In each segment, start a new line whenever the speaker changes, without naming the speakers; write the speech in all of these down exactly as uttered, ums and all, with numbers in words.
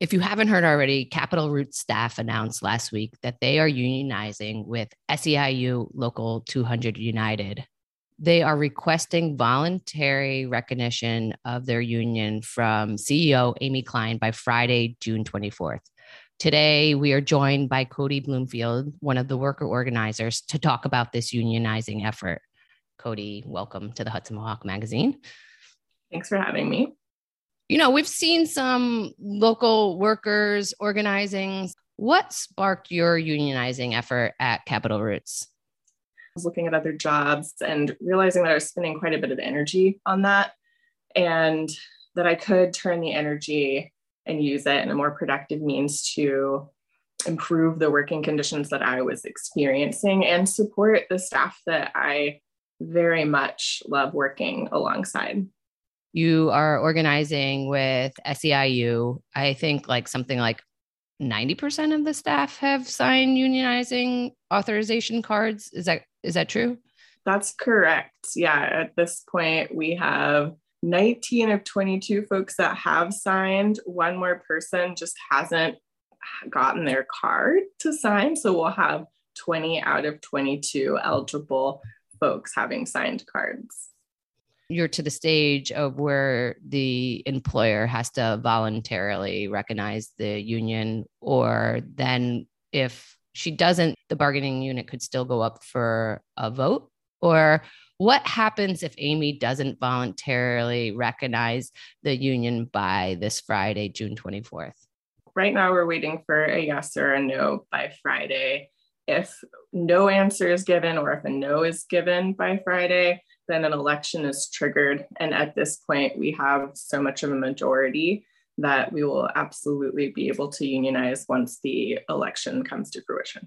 If you haven't heard already, Capital Roots staff announced last week that they are unionizing with S E I U Local two hundred United. They are requesting voluntary recognition of their union from C E O Amy Klein by Friday, June twenty-fourth. Today, we are joined by Cody Bloomfield, one of the worker organizers, to talk about this unionizing effort. Cody, welcome to the Hudson Mohawk Magazine.
Thanks for having me.
You know, we've seen some local workers organizing. What sparked your unionizing effort at Capital Roots?
I was looking at other jobs and realizing that I was spending quite a bit of energy on that, and that I could turn the energy and use it in a more productive means to improve the working conditions that I was experiencing and support the staff that I very much love working alongside.
You are organizing with S E I U. I think like something like ninety percent of the staff have signed unionizing authorization cards. Is that is that true?
That's correct. Yeah, at this point, we have nineteen of twenty-two folks that have signed. One more person just hasn't gotten their card to sign. So we'll have twenty out of twenty-two eligible folks having signed cards.
You're to the stage of where the employer has to voluntarily recognize the union, or then if she doesn't, the bargaining unit could still go up for a vote? Or what happens if Amy doesn't voluntarily recognize the union by this Friday, June twenty-fourth?
Right now, we're waiting for a yes or a no by Friday. If no answer is given, or if a no is given by Friday, then an election is triggered. And at this point, we have so much of a majority that we will absolutely be able to unionize once the election comes to fruition.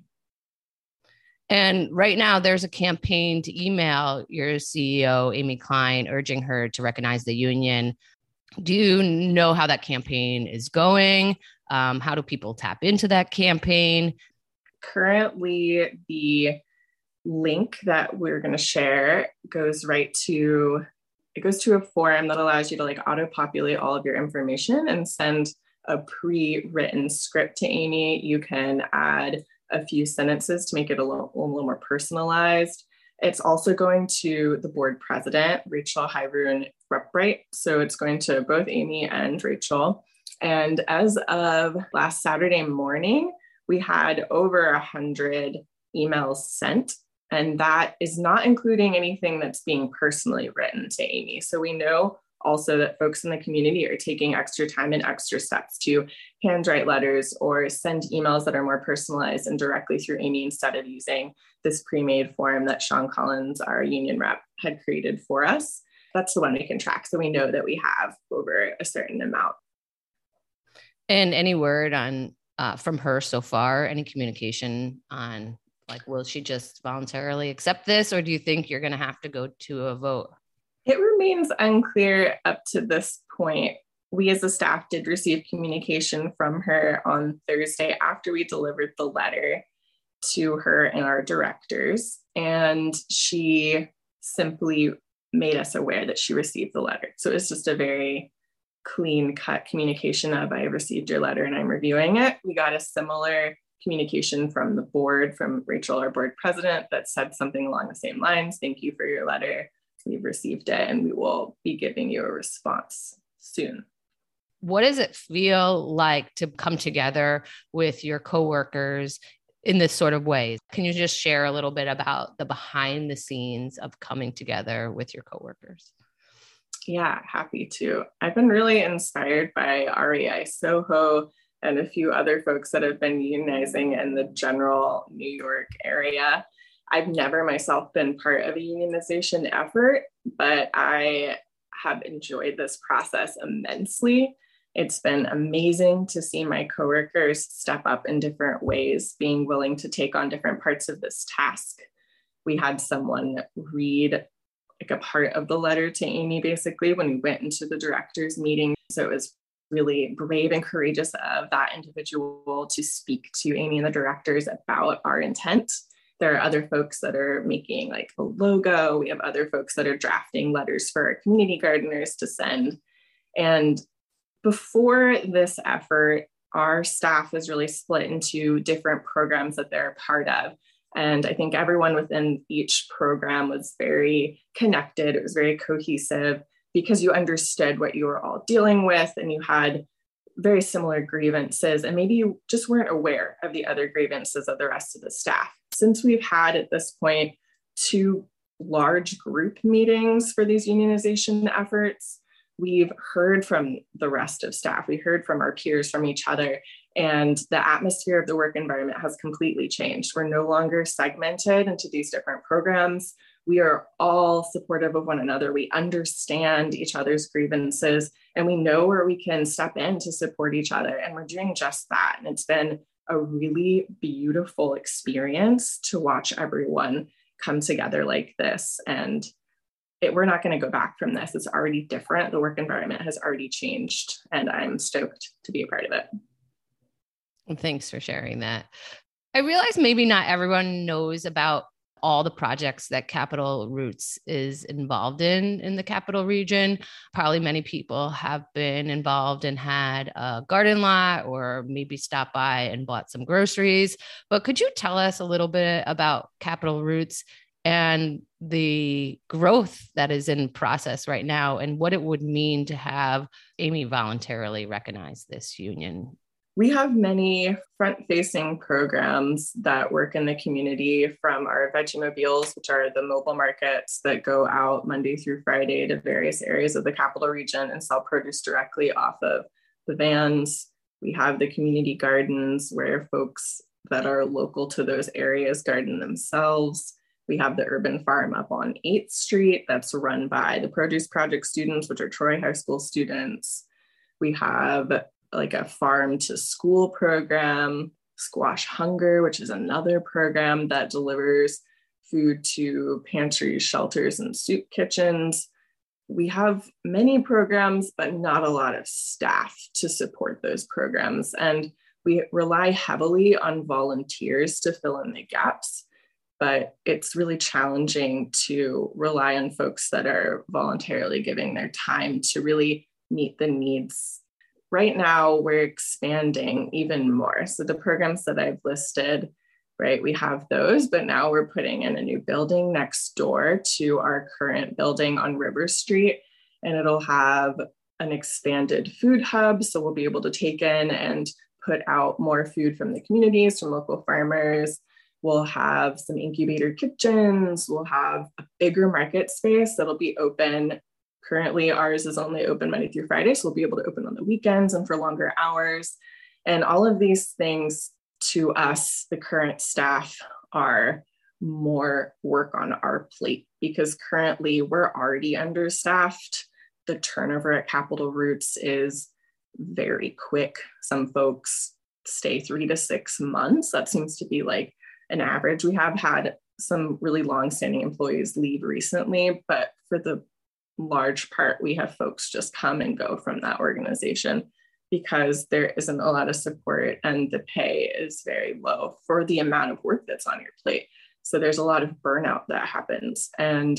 And right now, there's a campaign to email your C E O, Amy Klein, urging her to recognize the union. Do you know how that campaign is going? Um, how do people tap into that campaign?
Currently, the link that we're going to share goes right to, it goes to a form that allows you to like auto-populate all of your information and send a pre-written script to Amy. You can add a few sentences to make it a little, a little more personalized. It's also going to the board president, Rachel Hyroon Repbright. So it's going to both Amy and Rachel. And as of last Saturday morning, we had over a hundred emails sent. And that is not including anything that's being personally written to Amy. So we know also that folks in the community are taking extra time and extra steps to handwrite letters or send emails that are more personalized and directly through Amy instead of using this pre-made form that Sean Collins, our union rep, had created for us. That's the one we can track. So we know that we have over a certain amount.
And any word on uh, from her so far, any communication on like, will she just voluntarily accept this, or do you think you're going to have to go to a vote?
It remains unclear up to this point. We as a staff did receive communication from her on Thursday after we delivered the letter to her and our directors, and she simply made us aware that she received the letter. So it's just a very clean cut communication of, I received your letter and I'm reviewing it. We got a similar communication from the board, from Rachel, our board president, that said something along the same lines. Thank you for your letter. We've received it and we will be giving you a response soon.
What does it feel like to come together with your coworkers in this sort of way? Can you just share a little bit about the behind the scenes of coming together with your coworkers?
Yeah, happy to. I've been really inspired by R E I Soho and a few other folks that have been unionizing in the general New York area. I've never myself been part of a unionization effort, but I have enjoyed this process immensely. It's been amazing to see my coworkers step up in different ways, being willing to take on different parts of this task. We had someone read like a part of the letter to Amy, basically, when we went into the director's meeting. So it was really brave and courageous of that individual to speak to Amy and the directors about our intent. There are other folks that are making like a logo. We have other folks that are drafting letters for our community gardeners to send. And before this effort, our staff is really split into different programs that they're a part of. And I think everyone within each program was very connected. It was very cohesive because you understood what you were all dealing with and you had very similar grievances, and maybe you just weren't aware of the other grievances of the rest of the staff. Since we've had at this point two large group meetings for these unionization efforts, we've heard from the rest of staff. We heard from our peers, from each other, and the atmosphere of the work environment has completely changed. We're no longer segmented into these different programs. We are all supportive of one another. We understand each other's grievances, and we know where we can step in to support each other. And we're doing just that. And it's been a really beautiful experience to watch everyone come together like this. And it, we're not going to go back from this. It's already different. The work environment has already changed, and I'm stoked to be a part of it.
Well, thanks for sharing that. I realize maybe not everyone knows about all the projects that Capital Roots is involved in in the Capital Region. Probably many people have been involved and had a garden lot or maybe stopped by and bought some groceries. But could you tell us a little bit about Capital Roots and the growth that is in process right now and what it would mean to have Amy voluntarily recognize this union?
We have many front-facing programs that work in the community, from our Vegemobiles, which are the mobile markets that go out Monday through Friday to various areas of the Capital Region and sell produce directly off of the vans. We have the community gardens where folks that are local to those areas garden themselves. We have the urban farm up on eighth street that's run by the Produce Project students, which are Troy High School students. We have like a farm to school program, Squash Hunger, which is another program that delivers food to pantries, shelters, and soup kitchens. We have many programs, but not a lot of staff to support those programs. And we rely heavily on volunteers to fill in the gaps, but it's really challenging to rely on folks that are voluntarily giving their time to really meet the needs. Right now, we're expanding even more. So the programs that I've listed, right, we have those, but now we're putting in a new building next door to our current building on River Street, and it'll have an expanded food hub. So we'll be able to take in and put out more food from the communities, from local farmers. We'll have some incubator kitchens. We'll have a bigger market space that'll be open. Currently, ours is only open Monday through Friday, so we'll be able to open on the weekends and for longer hours. And all of these things to us, the current staff, are more work on our plate because currently we're already understaffed. The turnover at Capital Roots is very quick. Some folks stay three to six months. That seems to be like an average. We have had some really long-standing employees leave recently, but for the large part, we have folks just come and go from that organization because there isn't a lot of support and the pay is very low for the amount of work that's on your plate. So there's a lot of burnout that happens. And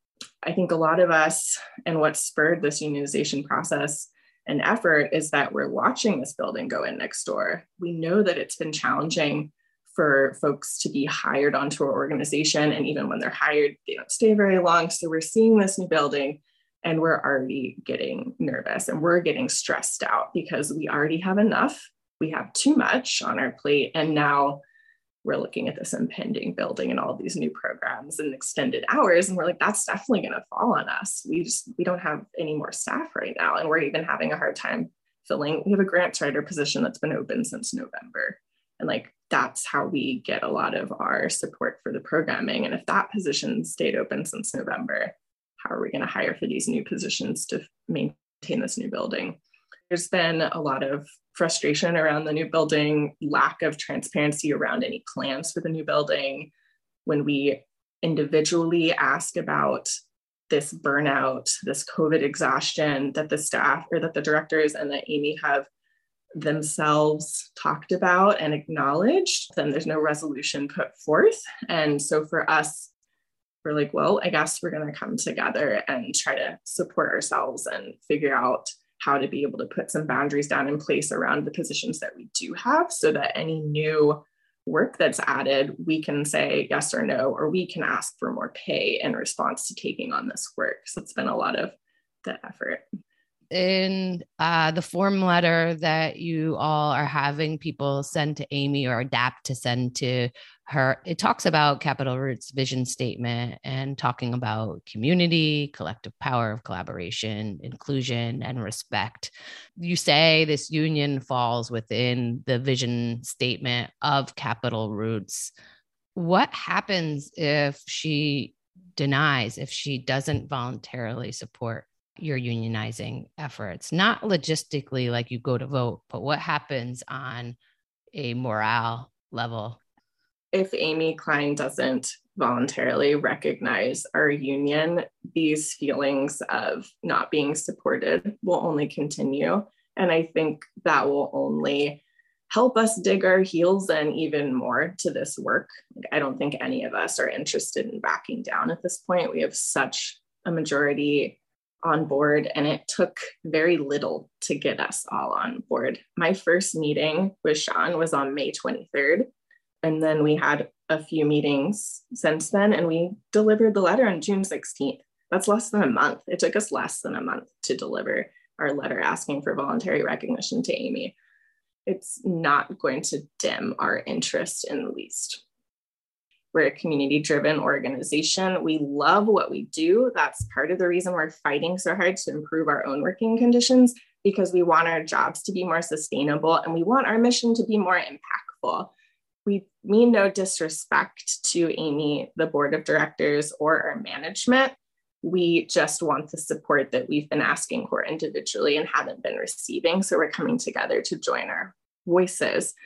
I think a lot of us, and what spurred this unionization process and effort, is that we're watching this building go in next door. We know that it's been challenging for folks to be hired onto our organization. And even when they're hired, they don't stay very long. So we're seeing this new building and we're already getting nervous and we're getting stressed out because we already have enough. We have too much on our plate. And now we're looking at this impending building and all these new programs and extended hours. And we're like, that's definitely going to fall on us. We just, we don't have any more staff right now. And we're even having a hard time filling. We have a grants writer position that's been open since November. And like, that's how we get a lot of our support for the programming. And if that position stayed open since November, how are we going to hire for these new positions to maintain this new building? There's been a lot of frustration around the new building, lack of transparency around any plans for the new building. When we individually ask about this burnout, this COVID exhaustion that the staff or that the directors and that Amy have themselves talked about and acknowledged, then there's no resolution put forth. And so for us, we're like, well, I guess we're going to come together and try to support ourselves and figure out how to be able to put some boundaries down in place around the positions that we do have so that any new work that's added, we can say yes or no, or we can ask for more pay in response to taking on this work. So it's been a lot of the effort.
In uh, the form letter that you all are having people send to Amy or adapt to send to her, it talks about Capital Roots vision statement and talking about community, collective power of collaboration, inclusion, and respect. You say this union falls within the vision statement of Capital Roots. What happens if she denies, if she doesn't voluntarily support your unionizing efforts? Not logistically, like you go to vote, but what happens on a morale level?
If Amy Klein doesn't voluntarily recognize our union, these feelings of not being supported will only continue. And I think that will only help us dig our heels in even more to this work. I don't think any of us are interested in backing down at this point. We have such a majority on board, and it took very little to get us all on board. My first meeting with Sean was on May twenty-third, and then we had a few meetings since then, and we delivered the letter on June sixteenth. That's less than a month. It took us less than a month to deliver our letter asking for voluntary recognition to Amy. It's not going to dim our interest in the least. We're a community-driven organization. We love what we do. That's part of the reason we're fighting so hard to improve our own working conditions, because we want our jobs to be more sustainable and we want our mission to be more impactful. We mean no disrespect to Amy, the board of directors, or our management. We just want the support that we've been asking for individually and haven't been receiving. So we're coming together to join our voices.